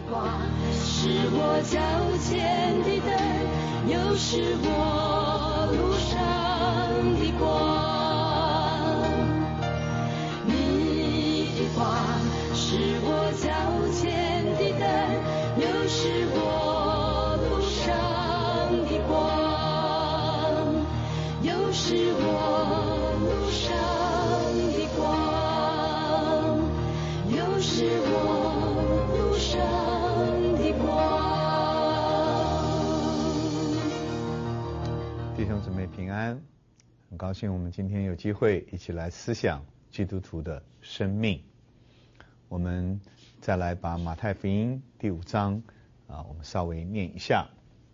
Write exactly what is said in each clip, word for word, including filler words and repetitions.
光，是我脚前的灯，又是我路上的光。你的光是我脚前的灯，又是我路上的光，又是我路上的光，又是我路上的光。 弟兄姊妹平安，很高兴我们今天有机会一起来思想基督徒的生命。我们再来把马太福音第五章啊，我们稍微念一下。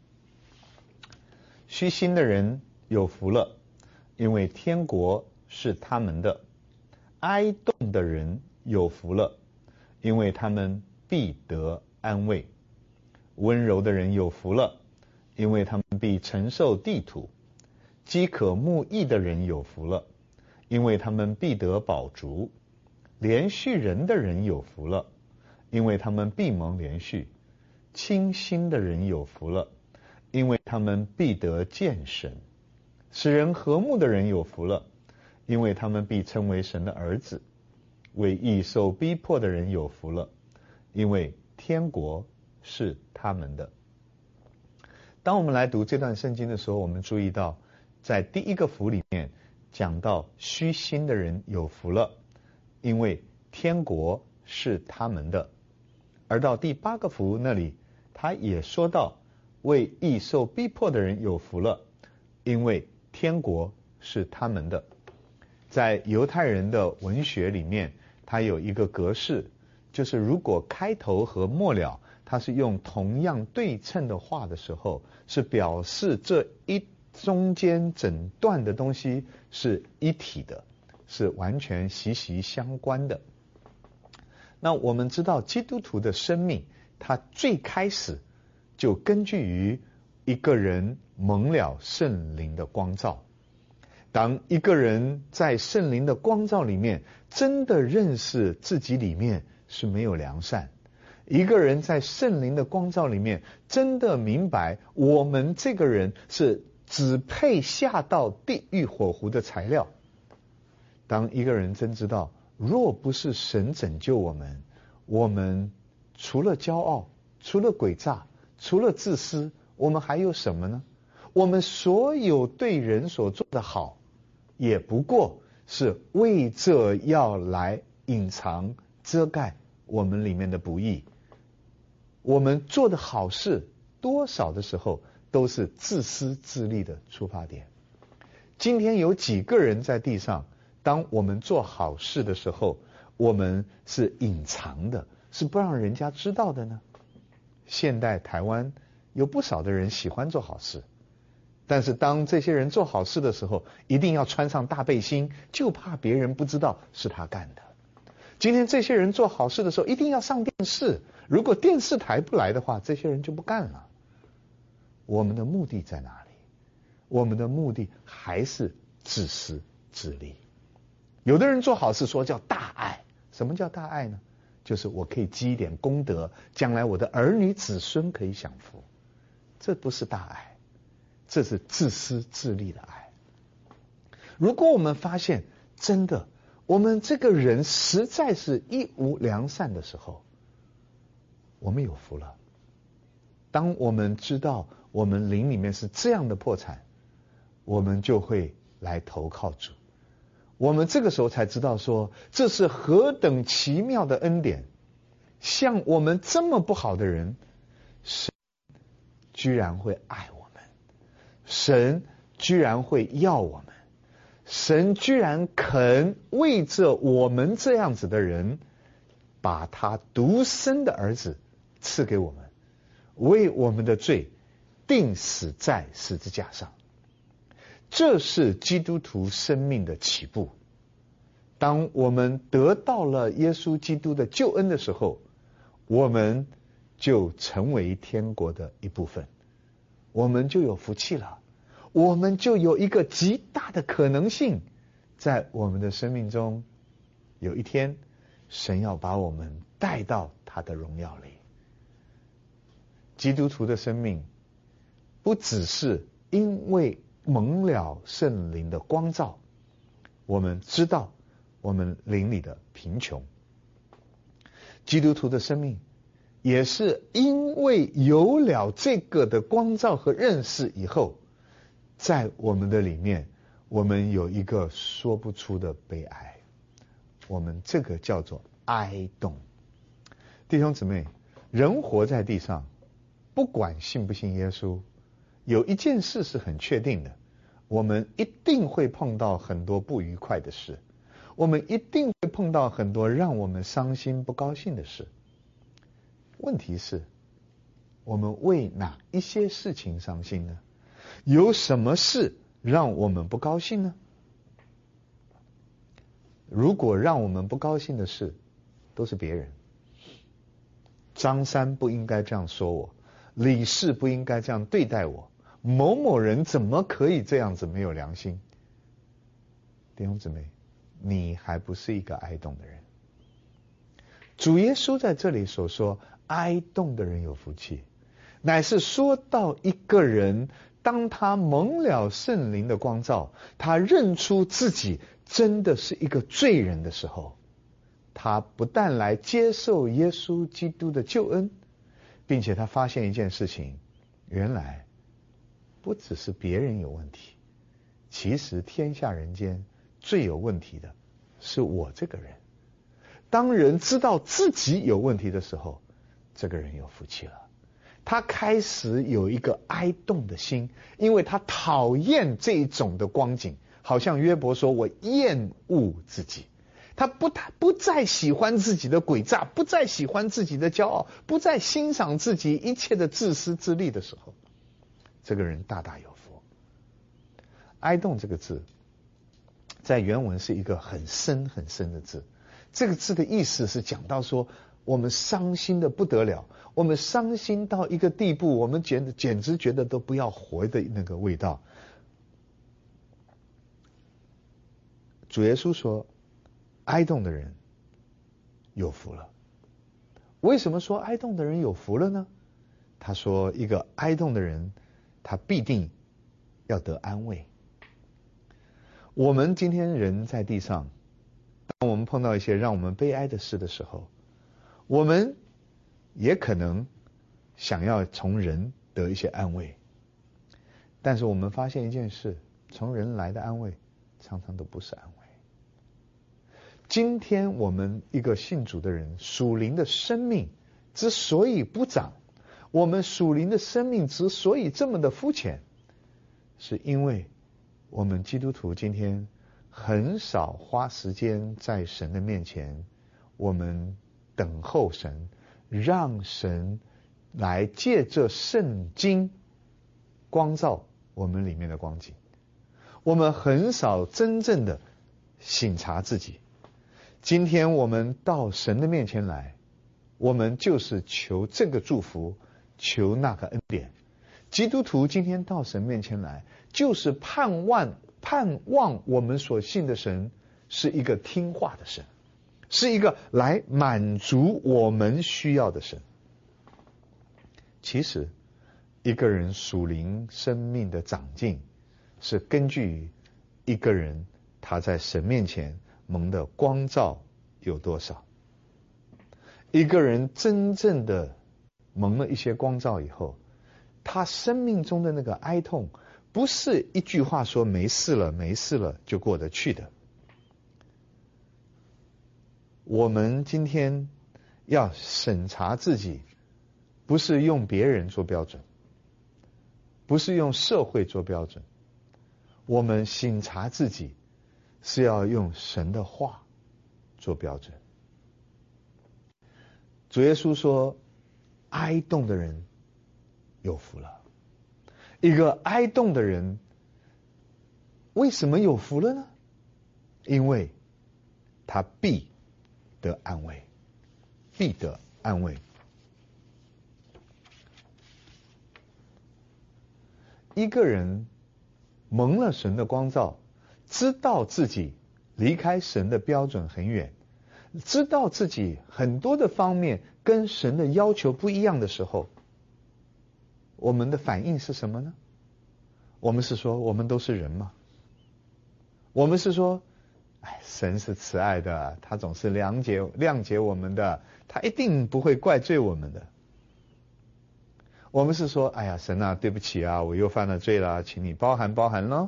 虚心的人有福了，因为天国是他们的；哀恸的人有福了，因为他们必得安慰；温柔的人有福了，因为他们必承受地土；饥渴慕义的人有福了，因为他们必得饱足；连续人的人有福了，因为他们必蒙连续；清心的人有福了，因为他们必得见神；使人和睦的人有福了，因为他们必称为神的儿子；为义受逼迫的人有福了，因为天国是他们的。当我们来读这段圣经的时候，我们注意到在第一个福里面讲到虚心的人有福了，因为天国是他们的。而到第八个福那里，他也说到为义受逼迫的人有福了，因为天国是他们的。在犹太人的文学里面，它有一个格式，就是如果开头和末了它是用同样对称的话的时候，是表示这一中间整段的东西是一体的，是完全息息相关的。那我们知道基督徒的生命，它最开始就根据于一个人蒙了圣灵的光照。当一个人在圣灵的光照里面真的认识自己里面是没有良善，一个人在圣灵的光照里面真的明白我们这个人是只配下到地狱火湖的材料，当一个人真知道若不是神拯救我们，我们除了骄傲，除了诡诈，除了自私，我们还有什么呢？我们所有对人所做的好，也不过是为这要来隐藏遮盖我们里面的不义。我们做的好事多少的时候都是自私自利的出发点。今天有几个人在地上，当我们做好事的时候，我们是隐藏的，是不让人家知道的呢？现代台湾有不少的人喜欢做好事，但是当这些人做好事的时候，一定要穿上大背心，就怕别人不知道是他干的。今天这些人做好事的时候，一定要上电视，如果电视台不来的话，这些人就不干了。我们的目的在哪里？我们的目的还是自私自利。有的人做好事说叫大爱，什么叫大爱呢？就是我可以积一点功德，将来我的儿女子孙可以享福。这不是大爱，这是自私自利的爱。如果我们发现真的我们这个人实在是一无良善的时候，我们有福了。当我们知道我们灵里面是这样的破产，我们就会来投靠主。我们这个时候才知道说，这是何等奇妙的恩典。像我们这么不好的人，神居然会爱我们，神居然会要我们，神居然肯为着我们这样子的人，把他独生的儿子赐给我们，为我们的罪钉死在十字架上。这是基督徒生命的起步。当我们得到了耶稣基督的救恩的时候，我们就成为天国的一部分，我们就有福气了，我们就有一个极大的可能性，在我们的生命中，有一天神要把我们带到他的荣耀里。 基督徒的生命不只是因为蒙了圣灵的光照，我们知道我们灵里的贫穷。基督徒的生命也是因为有了这个的光照和认识以后，在我们的里面，我们有一个说不出的悲哀，我们这个叫做哀痛。弟兄姊妹，人活在地上，不管信不信耶稣，有一件事是很确定的，我们一定会碰到很多不愉快的事，我们一定会碰到很多让我们伤心不高兴的事。问题是，我们为哪一些事情伤心呢？有什么事让我们不高兴呢？如果让我们不高兴的事都是别人，张三不应该这样说我，李氏不应该这样对待我，某某人怎么可以这样子没有良心？弟兄姊妹，你还不是一个哀痛的人。主耶稣在这里所说哀痛的人有福气，乃是说到一个人当他蒙了圣灵的光照，他认出自己真的是一个罪人的时候，他不但来接受耶稣基督的救恩，并且他发现一件事情，原来不只是别人有问题，其实天下人间最有问题的是我这个人。当人知道自己有问题的时候，这个人有福气了。他开始有一个哀痛的心，因为他讨厌这种的光景，好像约伯说，我厌恶自己。他不不再喜欢自己的诡诈，不再喜欢自己的骄傲，不再欣赏自己一切的自私自利的时候，这个人大大有福。哀痛这个字在原文是一个很深很深的字，这个字的意思是讲到说，我们伤心的不得了，我们伤心到一个地步，我们简简直觉得都不要活的那个味道。主耶稣说，哀痛的人有福了。为什么说哀痛的人有福了呢？他说，一个哀痛的人，他必定要得安慰。我们今天人在地上，当我们碰到一些让我们悲哀的事的时候，我们也可能想要从人得一些安慰，但是我们发现一件事，从人来的安慰常常都不是安慰。今天我们一个信主的人，属灵的生命之所以不长，我们属灵的生命之所以这么的肤浅，是因为我们基督徒今天很少花时间在神的面前，我们等候神，让神来借着圣经光照我们里面的光景。我们很少真正的省察自己。今天我们到神的面前来，我们就是求这个祝福，求那个恩典。基督徒今天到神面前来，就是盼望盼望我们所信的神是一个听话的神，是一个来满足我们需要的神。其实一个人属灵生命的长进，是根据一个人他在神面前蒙的光照有多少。一个人真正的蒙了一些光照以后，他生命中的那个哀痛，不是一句话说没事了没事了就过得去的。我们今天要审查自己，不是用别人做标准，不是用社会做标准，我们审查自己是要用神的话做标准。主耶稣说，哀痛的人有福了。一个哀痛的人为什么有福了呢？因为他必得安慰，必得安慰。一个人蒙了神的光照，知道自己离开神的标准很远，知道自己很多的方面跟神的要求不一样的时候， 我们的反应是什么呢？我们是说我们都是人吗？我们是说，哎，神是慈爱的，他总是谅解谅解我们的，他一定不会怪罪我们的。我们是说，哎呀，神啊，对不起啊，我又犯了罪了，请你包涵包涵咯。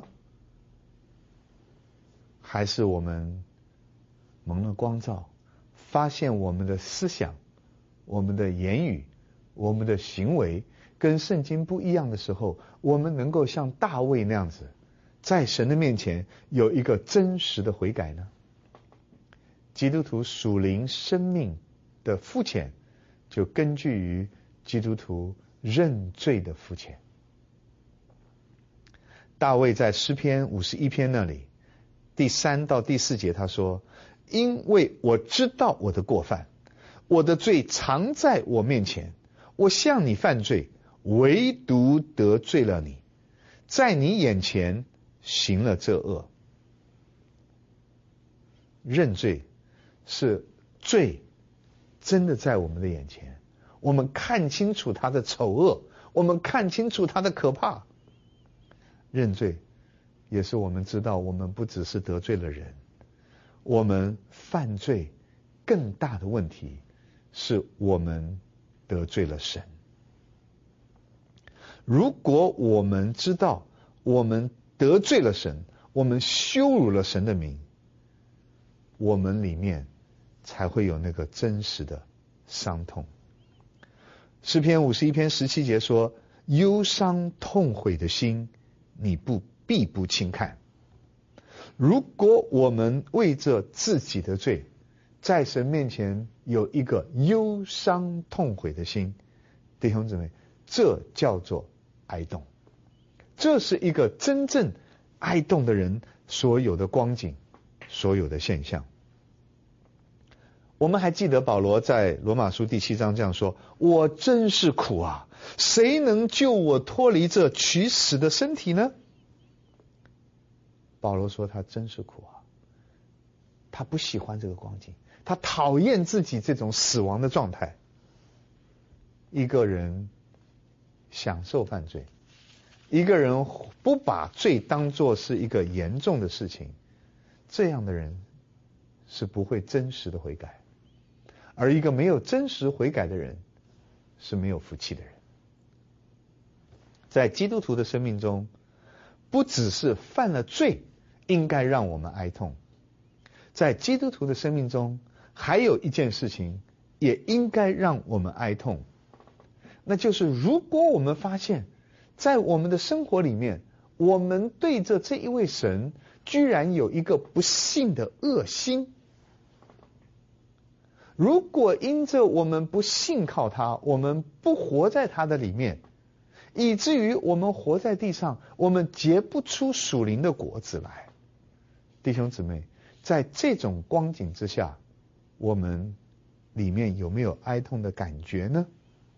还是我们蒙了光照，发现我们的思想、我们的言语、我们的行为跟圣经不一样的时候，我们能够像大卫那样子，在神的面前有一个真实的悔改呢？基督徒属灵生命的肤浅，就根据于基督徒认罪的肤浅。大卫在诗篇五十一篇那里，第三到第四节他说：因为我知道我的过犯，我的罪常在我面前，我向你犯罪，唯独得罪了你，在你眼前行了这恶。认罪是罪真的在我们的眼前，我们看清楚他的丑恶，我们看清楚他的可怕。认罪也是我们知道我们不只是得罪了人，我们犯罪更大的问题是我们得罪了神。如果我们知道我们得罪了神，我们羞辱了神的名，我们里面才会有那个真实的伤痛。诗篇五十一篇十七节说：忧伤痛悔的心，你不必不轻看。如果我们为着自己的罪，在神面前有一个忧伤痛悔的心，弟兄姊妹，这叫做哀痛。这是一个真正哀痛的人所有的光景，所有的现象。我们还记得保罗在罗马书第七章这样说：我真是苦啊，谁能救我脱离这取死的身体呢？保罗说他真是苦啊，他不喜欢这个光景，他讨厌自己这种死亡的状态。一个人享受犯罪，一个人不把罪当作是一个严重的事情，这样的人是不会真实的悔改。而一个没有真实悔改的人，是没有福气的人。在基督徒的生命中，不只是犯了罪应该让我们哀痛，在基督徒的生命中，还有一件事情也应该让我们哀痛，那就是如果我们发现在我们的生活里面，我们对着这一位神居然有一个不信的恶心，如果因着我们不信靠他，我们不活在他的里面，以至于我们活在地上，我们结不出属灵的果子来。弟兄姊妹，在这种光景之下，我们里面有没有哀痛的感觉呢？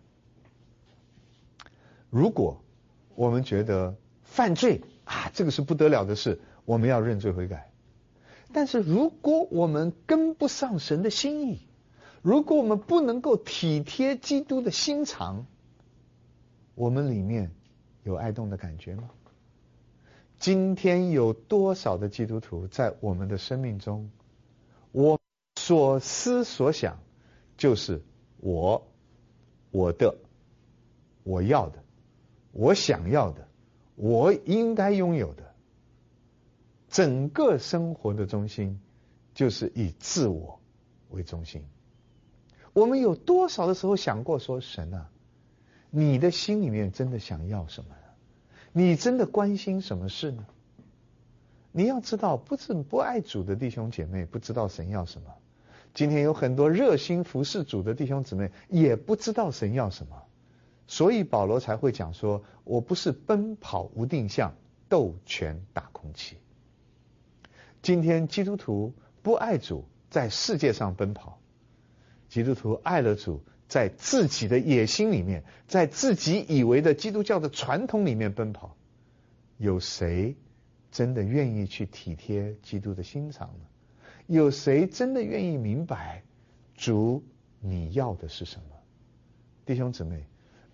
如果我们觉得犯罪啊，这个是不得了的事，我们要认罪悔改。但是如果我们跟不上神的心意，如果我们不能够体贴基督的心肠，我们里面有哀痛的感觉吗？今天有多少的基督徒在我们的生命中，我所思所想就是我、我的、我要的、我想要的、我应该拥有的，整个生活的中心就是以自我为中心。我们有多少的时候想过说，神啊，你的心里面真的想要什么呢？你真的关心什么事呢？你要知道，不是不爱主的弟兄姐妹不知道神要什么，今天有很多热心服侍主的弟兄姊妹也不知道神要什么，所以保罗才会讲说，我不是奔跑无定向，斗拳打空气。今天基督徒不爱主，在世界上奔跑，基督徒爱了主，在自己的野心里面，在自己以为的基督教的传统里面奔跑，有谁真的愿意去体贴基督的心肠呢？有谁真的愿意明白主你要的是什么？弟兄姊妹，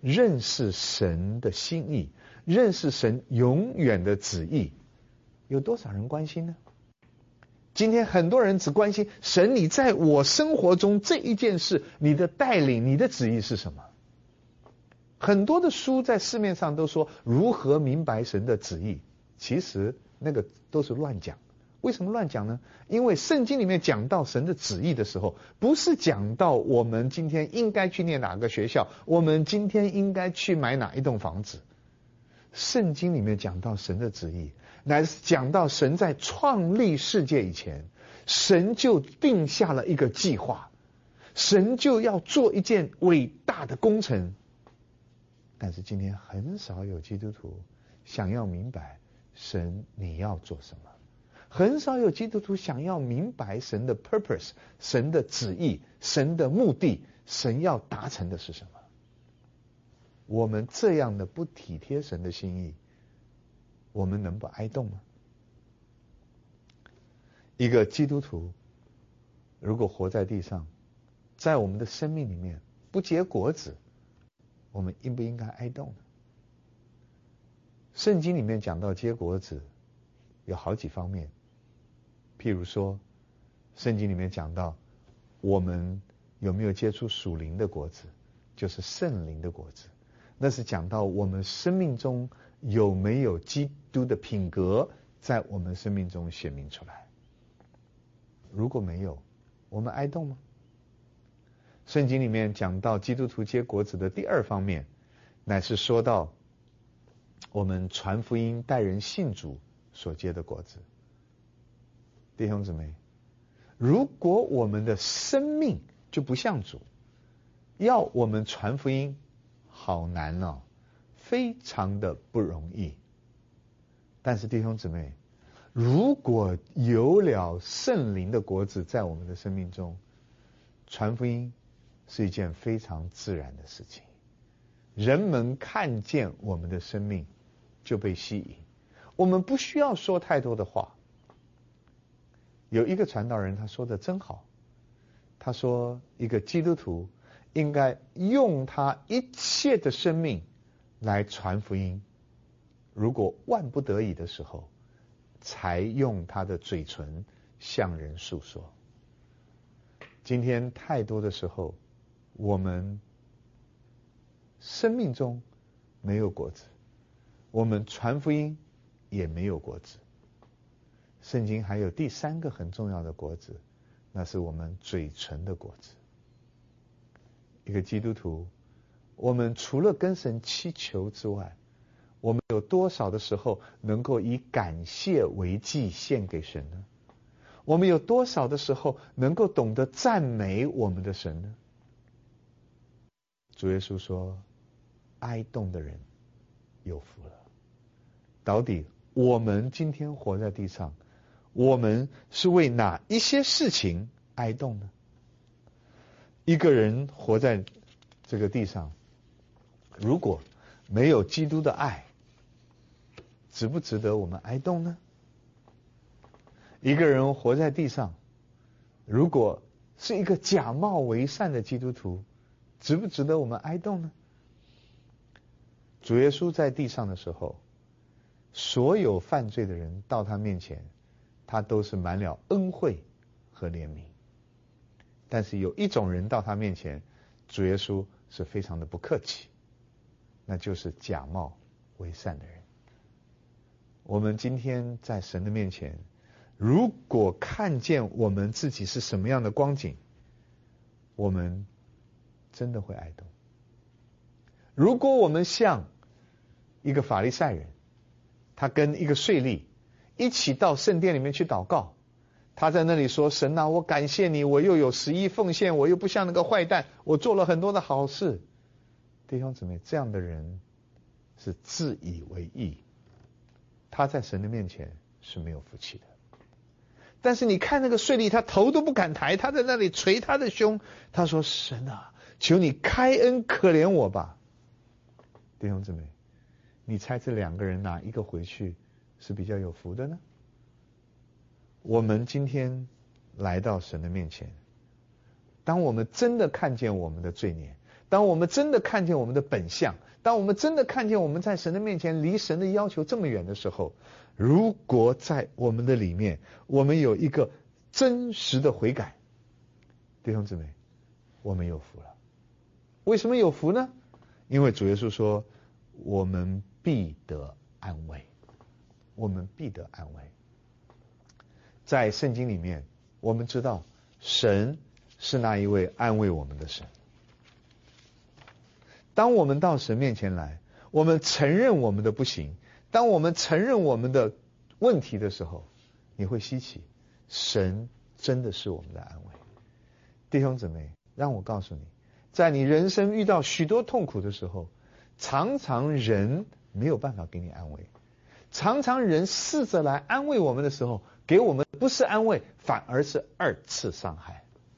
认识神的心意，认识神永远的旨意，有多少人关心呢？今天很多人只关心神，你在我生活中这一件事，你的带领，你的旨意是什么？很多的书在市面上都说如何明白神的旨意，其实那个都是乱讲。为什么乱讲呢？因为圣经里面讲到神的旨意的时候，不是讲到我们今天应该去念哪个学校，我们今天应该去买哪一栋房子。圣经里面讲到神的旨意，乃是讲到神在创立世界以前，神就定下了一个计划，神就要做一件伟大的工程。但是今天很少有基督徒想要明白神你要做什么，很少有基督徒想要明白神的 purpose， 神的旨意，神的目的，神要达成的是什么。我们这样的不体贴神的心意，我们能不哀动吗？一个基督徒如果活在地上，在我们的生命里面不结果子，我们应不应该哀动呢？圣经里面讲到结果子有好几方面，譬如说圣经里面讲到我们有没有结出属灵的果子，就是圣灵的果子，那是讲到我们生命中有没有基督的品格在我们生命中显明出来。如果没有，我们哀动吗？圣经里面讲到基督徒结果子的第二方面，乃是说到我们传福音带人信主所结的果子。弟兄姊妹，如果我们的生命就不像主，要我们传福音好难哦，非常的不容易。但是弟兄姊妹，如果有了圣灵的果子在我们的生命中，传福音是一件非常自然的事情。人们看见我们的生命就被吸引，我们不需要说太多的话。有一个传道人他说的真好，他说一个基督徒应该用他一切的生命来传福音，如果万不得已的时候，才用他的嘴唇向人诉说。今天太多的时候，我们生命中没有果子，我们传福音也没有果子。圣经还有第三个很重要的果子，那是我们嘴唇的果子。一个基督徒，我们除了跟神祈求之外，我们有多少的时候能够以感谢为祭献给神呢？我们有多少的时候能够懂得赞美我们的神呢？主耶稣说，哀动的人有福了。到底我们今天活在地上，我们是为哪一些事情哀动呢？一个人活在这个地上，如果没有基督的爱，值不值得我们哀动呢？一个人活在地上，如果是一个假冒为善的基督徒，值不值得我们哀动呢？主耶稣在地上的时候，所有犯罪的人到他面前，他都是满了恩惠和怜悯。但是有一种人到他面前，主耶稣是非常的不客气，那就是假冒为善的人。我们今天在神的面前，如果看见我们自己是什么样的光景，我们真的会哀动。如果我们像一个法利赛人，他跟一个税吏一起到圣殿里面去祷告，他在那里说，神啊，我感谢你，我又有十一奉献，我又不像那个坏蛋，我做了很多的好事。弟兄姊妹，这样的人是自以为义，他在神的面前是没有福气的。但是你看那个税吏，他头都不敢抬，他在那里捶他的胸，他说，神啊，求你开恩可怜我吧。弟兄姊妹，你猜这两个人哪一个回去是比较有福的呢？我们今天来到神的面前，当我们真的看见我们的罪孽， 当我们真的看见我们的本相，当我们真的看见我们在神的面前离神的要求这么远的时候，如果在我们的里面，我们有一个真实的悔改，弟兄姊妹，我们有福了。为什么有福呢？因为主耶稣说，我们必得安慰，我们必得安慰。在圣经里面，我们知道神是那一位安慰我们的神。当我们到神面前来，我们承认我们的不行，当我们承认我们的问题的时候，你会稀奇，神真的是我们的安慰。弟兄姊妹，让我告诉你，在你人生遇到许多痛苦的时候，常常人没有办法给你安慰，常常人试着来安慰我们的时候，给我们不是安慰，反而是二次伤害。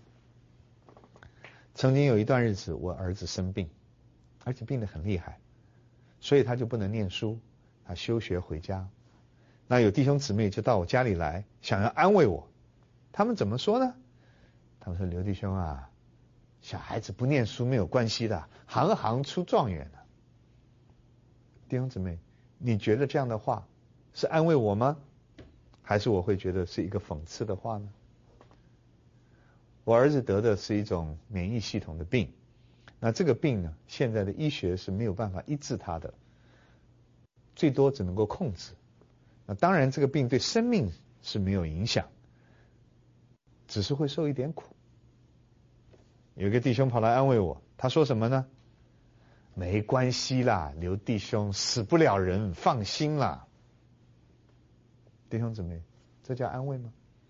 曾经有一段日子，我儿子生病，而且病得很厉害，所以他就不能念书，他休学回家。那有弟兄姊妹就到我家里来，想要安慰我。他们怎么说呢？他们说，刘弟兄啊，小孩子不念书没有关系的，行行出状元的。弟兄姊妹，你觉得这样的话是安慰我吗？还是我会觉得是一个讽刺的话呢？我儿子得的是一种免疫系统的病，那这个病呢，现在的医学是没有办法医治他的，最多只能够控制。那当然这个病对生命是没有影响，只是会受一点苦。有一个弟兄跑来安慰我，他说什么呢？没关系啦，刘弟兄，死不了人，放心啦。弟兄姊妹，这叫安慰吗？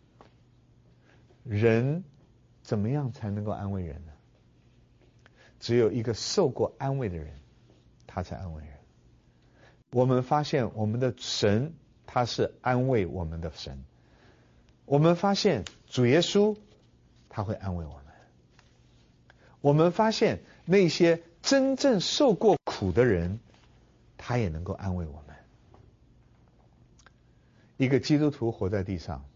人怎么样才能够安慰人呢？只有一个受过安慰的人，他才安慰人。我们发现我们的神，他是安慰我们的神。我们发现主耶稣，他会安慰我们。我们发现那些真正受过苦的人，他也能够安慰我们。一个基督徒活在地上，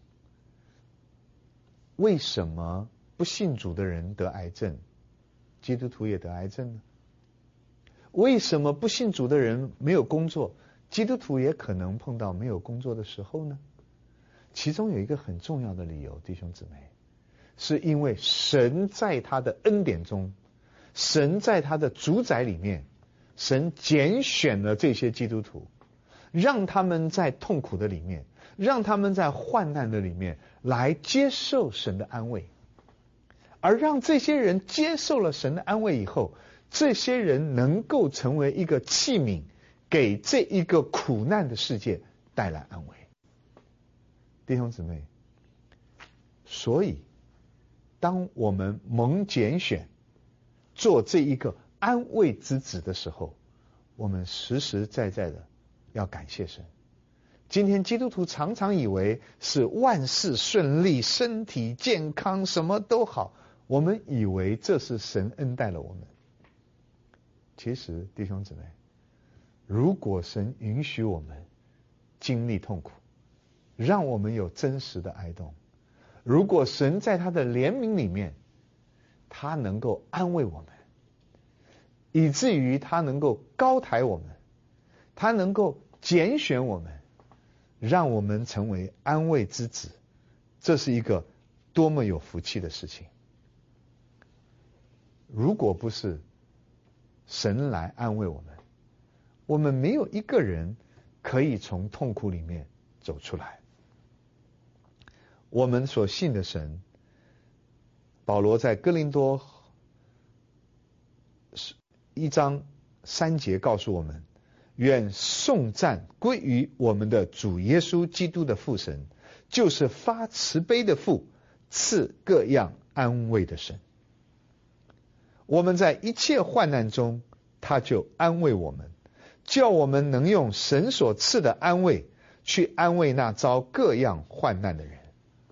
为什么不信主的人得癌症，基督徒也得癌症呢？为什么不信主的人没有工作，基督徒也可能碰到没有工作的时候呢？其中有一个很重要的理由，弟兄姊妹，是因为神在他的恩典中，神在他的主宰里面，神拣选了这些基督徒，让他们在痛苦的里面，让他们在患难的里面来接受神的安慰。而让这些人接受了神的安慰以后，这些人能够成为一个器皿，给这一个苦难的世界带来安慰。弟兄姊妹，所以当我们蒙拣选做这一个安慰之子的时候，我们实实在在的要感谢神。今天基督徒常常以为是万事顺利，身体健康，什么都好，我们以为这是神恩待了我们。其实弟兄姊妹，如果神允许我们经历痛苦，让我们有真实的哀痛，如果神在他的怜悯里面，他能够安慰我们，以至于他能够高抬我们，他能够拣选我们，让我们成为安慰之子，这是一个多么有福气的事情。如果不是神来安慰我们，我们没有一个人可以从痛苦里面走出来。我们所信的神，保罗在哥林多一章三节告诉我们，愿颂赞归于我们的主耶稣基督的父神，就是发慈悲的父，赐各样安慰的神。我们在一切患难中，他就安慰我们，叫我们能用神所赐的安慰去安慰那遭各样患难的人。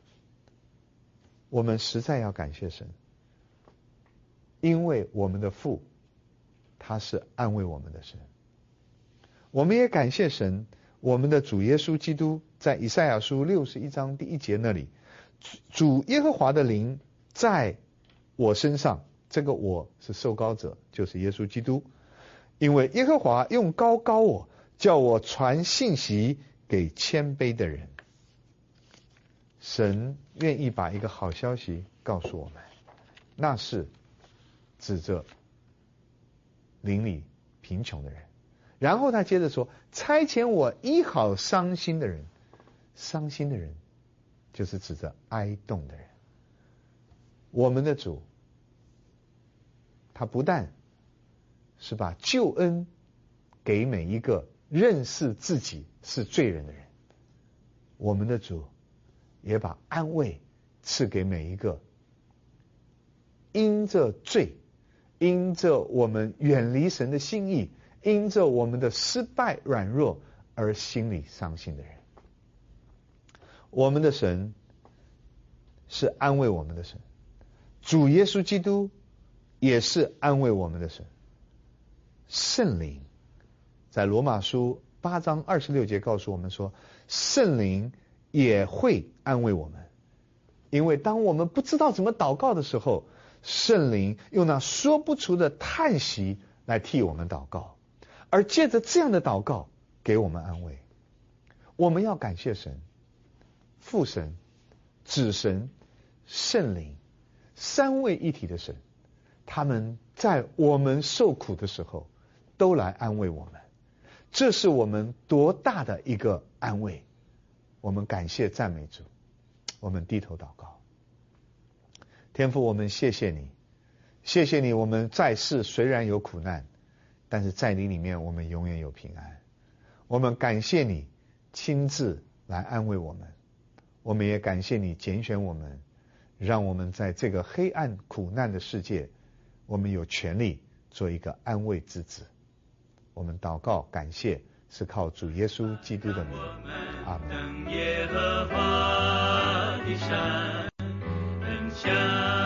我们实在要感谢神，因为我们的父他是安慰我们的神。我们也感谢神，我们的主耶稣基督在以赛亚书六十一章第一节那里，主耶和华的灵在我身上， 这个我是受膏者，就是耶稣基督。因为耶和华用膏膏我，叫我传信息给谦卑的人。神愿意把一个好消息告诉我们，那是指着邻里贫穷的人。然后他接着说，差遣我医好伤心的人。伤心的人就是指着哀恸的人。我们的主，他不但是把救恩给每一个认识自己是罪人的人，我们的主也把安慰赐给每一个因着罪，因着我们远离神的心意，因着我们的失败软弱而心里伤心的人。我们的神是安慰我们的神，主耶稣基督也是安慰我们的神。圣灵在罗马书八章二十六节告诉我们说，圣灵也会安慰我们，因为当我们不知道怎么祷告的时候，圣灵用那说不出的叹息来替我们祷告，而借着这样的祷告给我们安慰。我们要感谢神，父神、子神、圣灵三位一体的神，他们在我们受苦的时候都来安慰我们。这是我们多大的一个安慰，我们感谢赞美主。我们低头祷告。天父，我们谢谢你，谢谢你，我们在世虽然有苦难，但是在你里面我们永远有平安。我们感谢你亲自来安慰我们，我们也感谢你拣选我们，让我们在这个黑暗苦难的世界，我们有权利做一个安慰之子。我们祷告感谢是靠主耶稣基督的名，阿们。